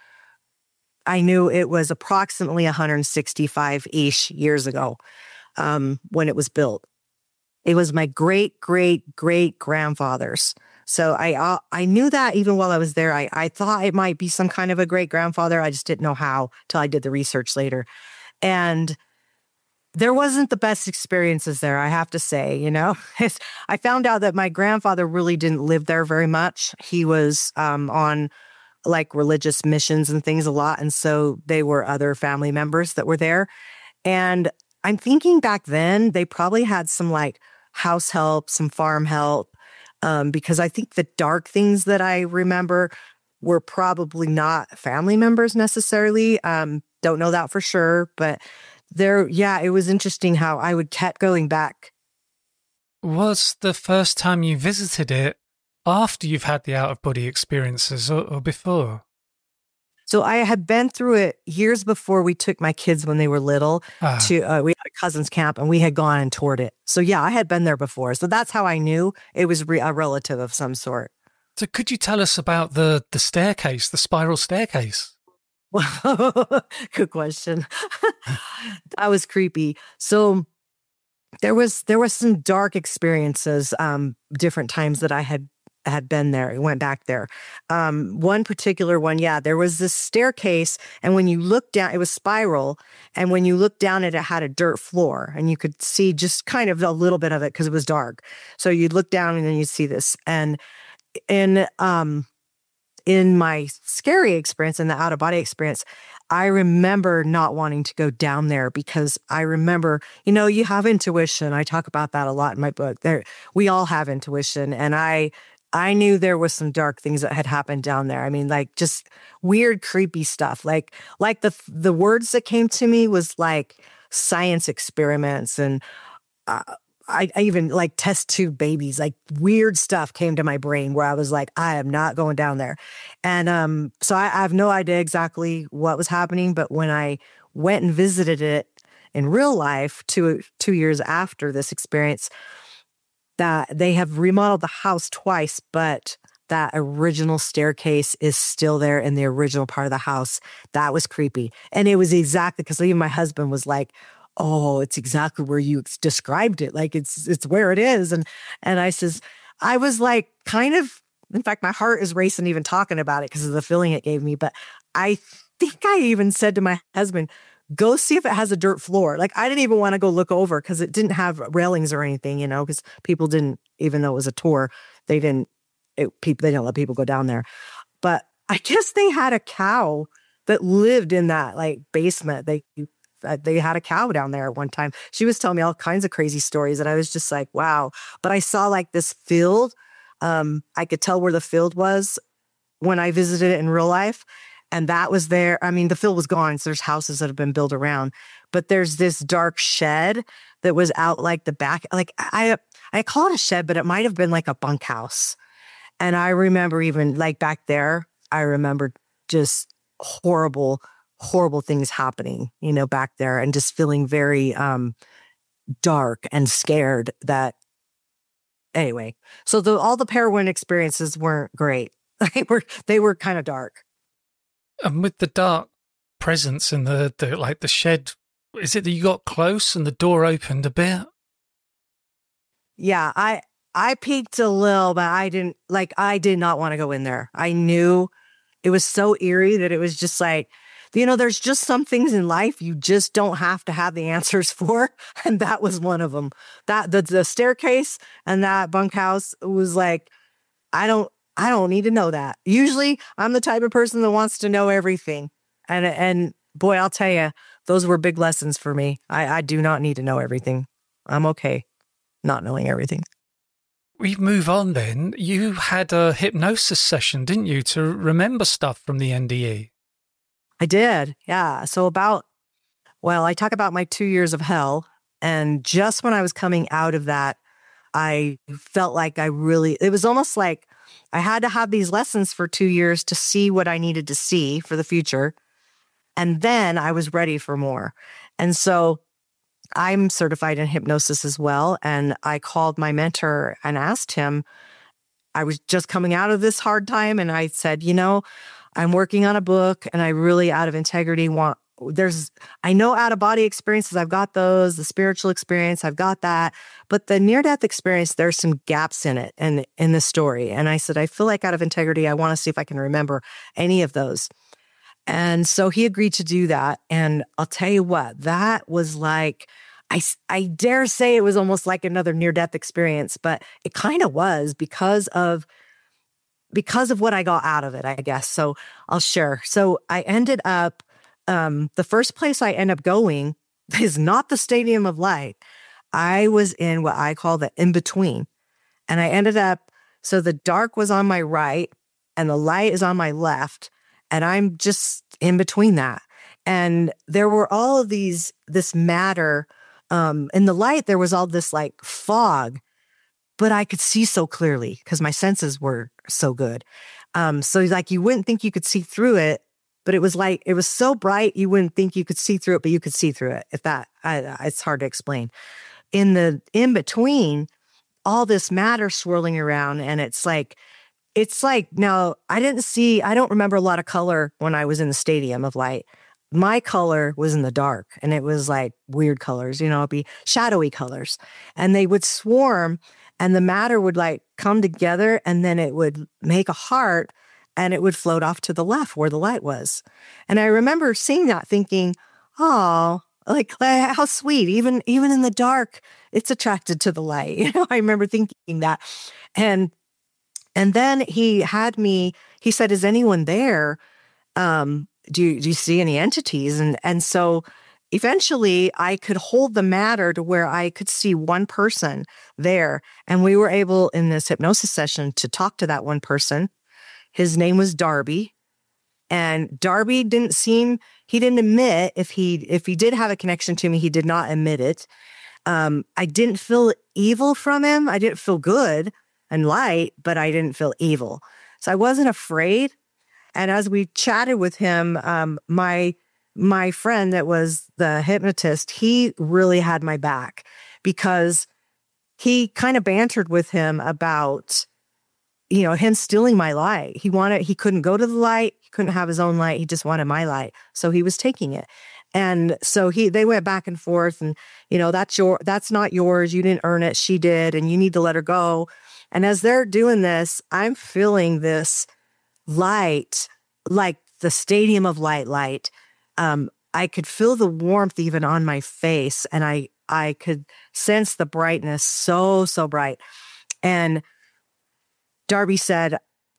I knew it was approximately one hundred sixty-five-ish years ago um, when it was built. It was my great, great, great grandfather's. So I uh, I knew that even while I was there. I, I thought it might be some kind of a great grandfather. I just didn't know how till I did the research later. And there wasn't the best experiences there, I have to say, you know. It's, I found out that my grandfather really didn't live there very much. He was um, on like religious missions and things a lot. And so they were other family members that were there. And I'm thinking back then, they probably had some like house help, some farm help, um, because I think the dark things that I remember were probably not family members necessarily. Um, don't know that for sure, but there, yeah, it was interesting how I would kept going back. Was the first time you visited it after you've had the out-of-body experiences or, or before? So I had been through it years before we took my kids when they were little Ah. to, uh, we had a cousin's camp and we had gone and toured it. So yeah, I had been there before. So that's how I knew it was re- a relative of some sort. So could you tell us about the, the staircase, the spiral staircase? Good question. That was creepy. So there was there was some dark experiences, um, different times that I had had been there, went back there. Um, one particular one, yeah, there was this staircase, and when you look down, it was spiral, and when you look down it, it had a dirt floor, and you could see just kind of a little bit of it because it was dark. So you'd look down and then you'd see this, and in um. in my scary experience and the out of body experience, I remember not wanting to go down there because I remember, you know, you have intuition. I talk about that a lot in my book. There, we all have intuition. And I, I knew there was some dark things that had happened down there. I mean, like just weird, creepy stuff. Like, like the, the words that came to me was like science experiments and, uh, I, I even like test tube babies, like weird stuff came to my brain where I was like, I am not going down there. And um, so I, I have no idea exactly what was happening. But when I went and visited it in real life two, two years after this experience, that they have remodeled the house twice, but that original staircase is still there in the original part of the house. That was creepy. And it was exactly, because even my husband was like, oh, it's exactly where you described it. Like it's, it's where it is. And, and I says, I was like, kind of, in fact, my heart is racing even talking about it because of the feeling it gave me. But I think I even said to my husband, go see if it has a dirt floor. Like I didn't even want to go look over because it didn't have railings or anything, you know, because people didn't, even though it was a tour, they didn't, it, people, they didn't let people go down there. But I guess they had a cow that lived in that like basement. They, they had a cow down there at one time. She was telling me all kinds of crazy stories and I was just like, wow. But I saw like this field. Um, I could tell where the field was when I visited it in real life. And that was there. I mean, the field was gone. So there's houses that have been built around, but there's this dark shed that was out like the back. Like I, I call it a shed, but it might have been like a bunkhouse. And I remember even like back there, I remember just horrible, horrible things happening, you know, back there and just feeling very um, dark and scared that anyway. So the, all the Parowan experiences weren't great. They were, they were kind of dark. And with the dark presence in the, the like the shed, is it that you got close and the door opened a bit? Yeah, I I peeked a little, but I didn't like I did not want to go in there. I knew it was so eerie that it was just like, you know, there's just some things in life you just don't have to have the answers for, and that was one of them. That the, the staircase and that bunkhouse was like, I don't. I don't need to know that. Usually I'm the type of person that wants to know everything. And, and boy, I'll tell you, those were big lessons for me. I, I do not need to know everything. I'm okay not knowing everything. We move on then. You had a hypnosis session, didn't you, to remember stuff from the N D E? I did. Yeah. So about, well, I talk about my two years of hell. And just when I was coming out of that, I felt like I really, it was almost like I had to have these lessons for two years to see what I needed to see for the future. And then I was ready for more. And so I'm certified in hypnosis as well. And I called my mentor and asked him, I was just coming out of this hard time. And I said, you know, I'm working on a book and I really out of integrity want, there's, I know out of body experiences, I've got those, the spiritual experience, I've got that, but the near death experience, there's some gaps in it and in the story. And I said, I feel like out of integrity, I want to see if I can remember any of those. And so he agreed to do that. And I'll tell you what, that was like, I, I dare say it was almost like another near death experience, but it kind of was because of because of what I got out of it, I guess. So I'll share. So I ended up Um, the first place I end up going is not the Stadium of Light. I was in what I call the in-between. And I ended up, so the dark was on my right and the light is on my left. And I'm just in between that. And there were all of these, this matter. Um, in the light, there was all this like fog, but I could see so clearly because my senses were so good. Um, so like you wouldn't think you could see through it. But it was like, it was so bright, you wouldn't think you could see through it, but you could see through it. If that, I, it's hard to explain. In the in-between, all this matter swirling around, and it's like, it's like, now, I didn't see, I don't remember a lot of color when I was in the Stadium of Light. My color was in the dark, and it was like weird colors, you know, it'd be shadowy colors. And they would swarm, and the matter would like come together, and then it would make a heart, and it would float off to the left where the light was. And I remember seeing that thinking, oh, like how sweet, even, even in the dark, it's attracted to the light. You know, I remember thinking that. And, and then he had me, he said, is anyone there? Um, do you, do you see any entities? And, and so eventually I could hold the matter to where I could see one person there. And we were able in this hypnosis session to talk to that one person. His name was Darby, and Darby didn't seem, he didn't admit if he, if he did have a connection to me, he did not admit it. Um, I didn't feel evil from him. I didn't feel good and light, but I didn't feel evil. So I wasn't afraid. And as we chatted with him, um, my, my friend that was the hypnotist, he really had my back because he kind of bantered with him about you know, him stealing my light. He wanted, he couldn't go to the light. He couldn't have his own light. He just wanted my light. So he was taking it. And so he, they went back and forth and, you know, that's your, that's not yours. You didn't earn it. She did. And you need to let her go. And as they're doing this, I'm feeling this light, like the Stadium of Light light. Um, I could feel the warmth even on my face, and I, I could sense the brightness so, so bright. And Darby said,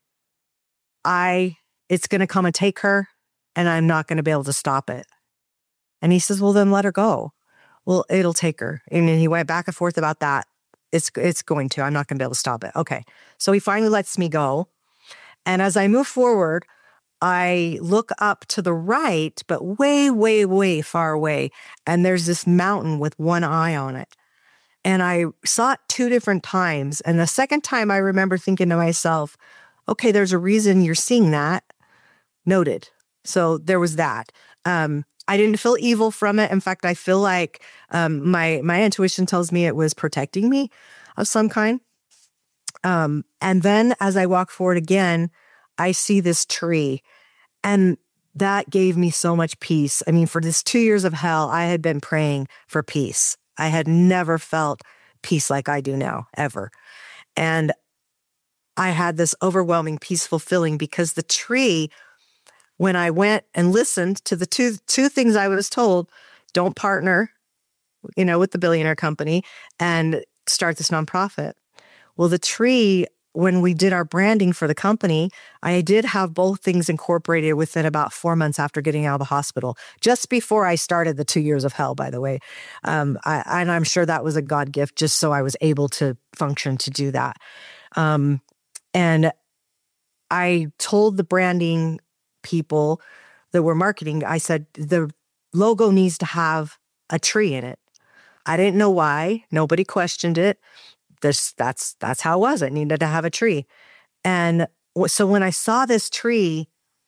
I, it's going to come and take her, and I'm not going to be able to stop it. And he says, well, then let her go. Well, it'll take her. And then he went back and forth about that. It's, it's going to, I'm not going to be able to stop it. Okay. So he finally lets me go. And as I move forward, I look up to the right, but way, way, way far away. And there's this mountain with one eye on it. And I saw it two different times. And the second time I remember thinking to myself, okay, there's a reason you're seeing that. Noted. So there was that. Um, I didn't feel evil from it. In fact, I feel like um, my, my intuition tells me it was protecting me of some kind. Um, and then as I walk forward again, I see this tree, and that gave me so much peace. I mean, for this two years of hell, I had been praying for peace. I had never felt peace like I do now, ever. And I had this overwhelming, peaceful feeling because the tree, when I went and listened to the two, two things I was told, don't partner, you know, with the billionaire company and start this nonprofit. Well, the tree, when we did our branding for the company, I did have both things incorporated within about four months after getting out of the hospital, just before I started the two years of hell, by the way. Um, I, and I'm sure that was a God gift, just so I was able to function to do that. Um, and I told the branding people that were marketing, I said, the logo needs to have a tree in it. I didn't know why. Nobody questioned it. This, that's, that's how it was. It needed to have a tree. And so when I saw this tree,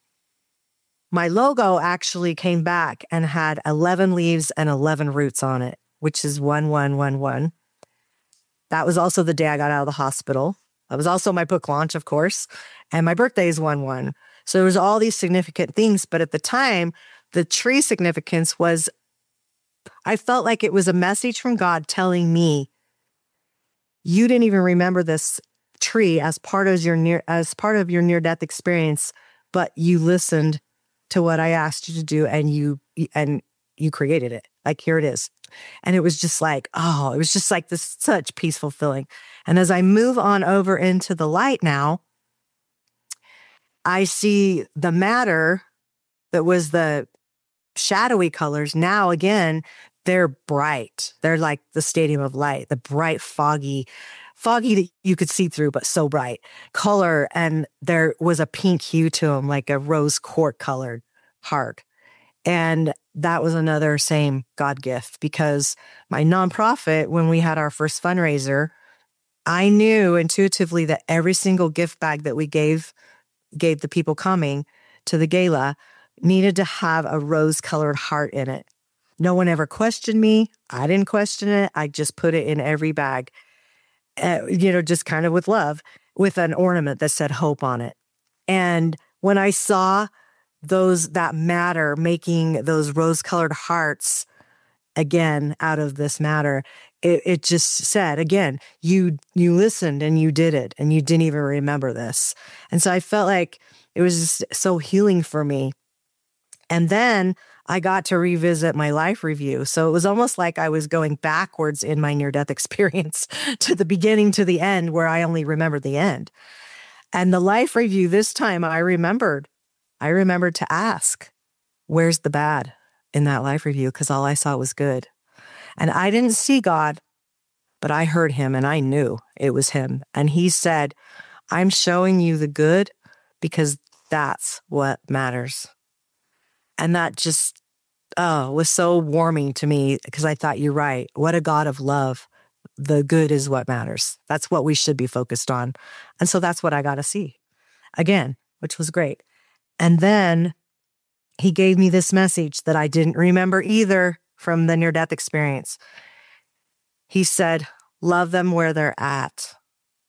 my logo actually came back and had eleven leaves and eleven roots on it, which is one, one, one, one. That was also the day I got out of the hospital. That was also my book launch, of course. And my birthday is one, one. So there was all these significant things. But at the time, the tree significance was, I felt like it was a message from God telling me, you didn't even remember this tree as part of your near as part of your near-death experience, but you listened to what I asked you to do, and you and you created it. Like, here it is. And it was just like, oh, it was just like this such peaceful feeling. And as I move on over into the light now, I see the matter that was the shadowy colors. Now again, they're bright. They're like the Stadium of Light, the bright, foggy, foggy that you could see through, but so bright color. And there was a pink hue to them, like a rose quartz colored heart. And that was another same God gift, because my nonprofit, when we had our first fundraiser, I knew intuitively that every single gift bag that we gave, gave the people coming to the gala needed to have a rose colored heart in it. No one ever questioned me. I didn't question it. I just put it in every bag, uh, you know, just kind of with love, with an ornament that said hope on it. And when I saw those, that matter, making those rose-colored hearts again out of this matter, it, it just said, again, you you listened and you did it, and you didn't even remember this. And so I felt like it was just so healing for me. And then I got to revisit my life review. So it was almost like I was going backwards in my near-death experience to the beginning to the end, where I only remembered the end. And the life review this time, I remembered. I remembered to ask, where's the bad in that life review? Because all I saw was good. And I didn't see God, but I heard him, and I knew it was him. And he said, I'm showing you the good because that's what matters. And that just, oh, was so warming to me, because I thought, you're right. What a God of love. The good is what matters. That's what we should be focused on. And so that's what I got to see again, which was great. And then he gave me this message that I didn't remember either from the near-death experience. He said, love them where they're at.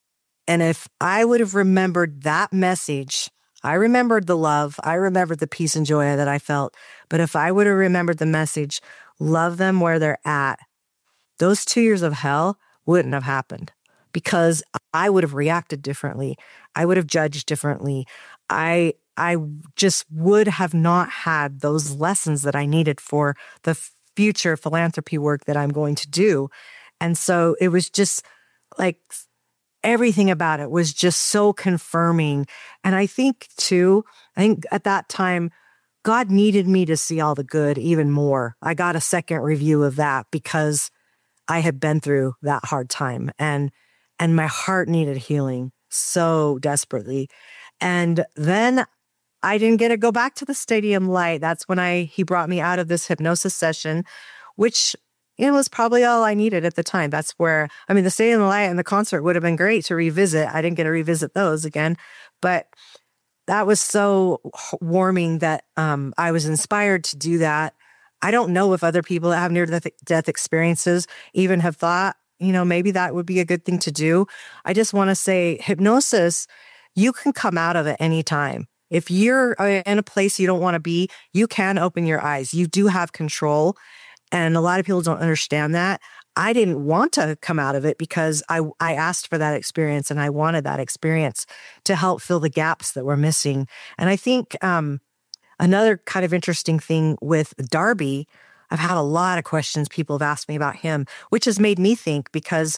And if I would have remembered that message, I remembered the love, I remembered the peace and joy that I felt. But if I would have remembered the message, love them where they're at, those two years of hell wouldn't have happened because I would have reacted differently. I would have judged differently. I I just would have not had those lessons that I needed for the future philanthropy work that I'm going to do. And so it was just like everything about it was just so confirming. And I think too, I think at that time, God needed me to see all the good even more. I got a second review of that because I had been through that hard time and, and my heart needed healing so desperately. And then I didn't get to go back to the Stadium Light. That's when I, he brought me out of this hypnosis session, which it was probably all I needed at the time. That's where, I mean, the Stadium Light and the concert would have been great to revisit. I didn't get to revisit those again, but that was so warming that um, I was inspired to do that. I don't know if other people that have near-death experiences even have thought, you know, maybe that would be a good thing to do. I just want to say hypnosis, you can come out of it anytime. If you're in a place you don't want to be, you can open your eyes. You do have control. And a lot of people don't understand that. I didn't want to come out of it because I, I asked for that experience and I wanted that experience to help fill the gaps that were missing. And I think um, another kind of interesting thing with Darby, I've had a lot of questions people have asked me about him, which has made me think because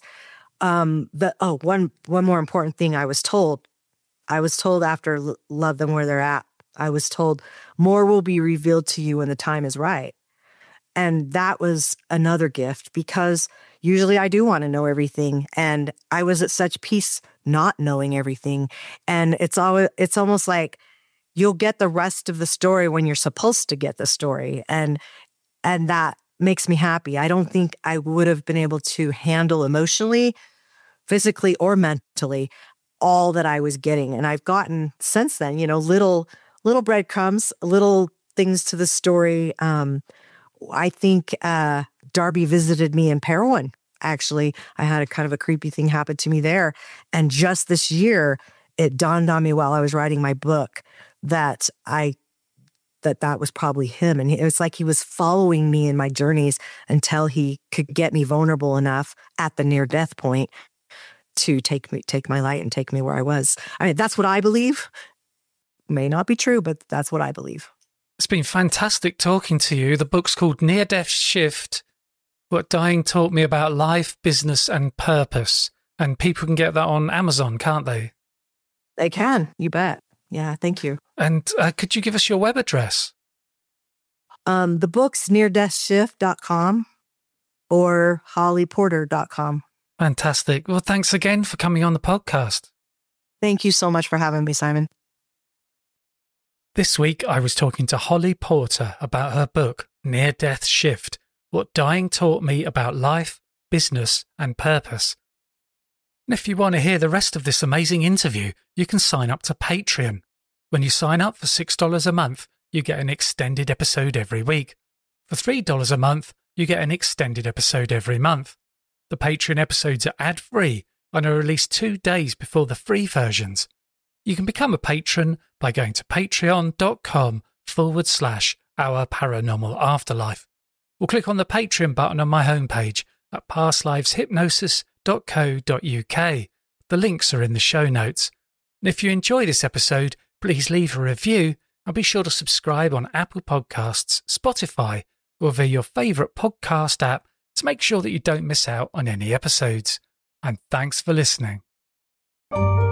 um, the oh one one more important thing I was told. I was told after Love Them Where They're At, I was told more will be revealed to you when the time is right. And that was another gift because usually I do want to know everything. And I was at such peace not knowing everything. And it's always, it's almost like you'll get the rest of the story when you're supposed to get the story. And, and that makes me happy. I don't think I would have been able to handle emotionally, physically, or mentally all that I was getting. And I've gotten since then, you know, little, little breadcrumbs, little things to the story. Um, I think uh, Darby visited me in Parowan. Actually, I had a kind of a creepy thing happen to me there. And just this year, it dawned on me while I was writing my book that I that that was probably him. And it was like he was following me in my journeys until he could get me vulnerable enough at the near-death point to take me, take my light and take me where I was. I mean, that's what I believe. May not be true, but that's what I believe. It's been fantastic talking to you. The book's called Near Death Shift, What Dying Taught Me About Life, Business and Purpose. And people can get that on Amazon, can't they? They can, you bet. Yeah, thank you. And uh, could you give us your web address? Um, the book's near death shift dot com or holly porter dot com. Fantastic. Well, thanks again for coming on the podcast. Thank you so much for having me, Simon. This week, I was talking to Holly Porter about her book, Near Death Shift, What Dying Taught Me About Life, Business and Purpose. And if you want to hear the rest of this amazing interview, you can sign up to Patreon. When you sign up for six dollars a month, you get an extended episode every week. For three dollars a month, you get an extended episode every month. The Patreon episodes are ad-free and are released two days before the free versions. You can become a patron by going to patreon.com forward slash our paranormal afterlife. Or click on the Patreon button on my homepage at past lives hypnosis dot co dot uk. The links are in the show notes. And if you enjoy this episode, please leave a review and be sure to subscribe on Apple Podcasts, Spotify, or via your favourite podcast app to make sure that you don't miss out on any episodes. And thanks for listening.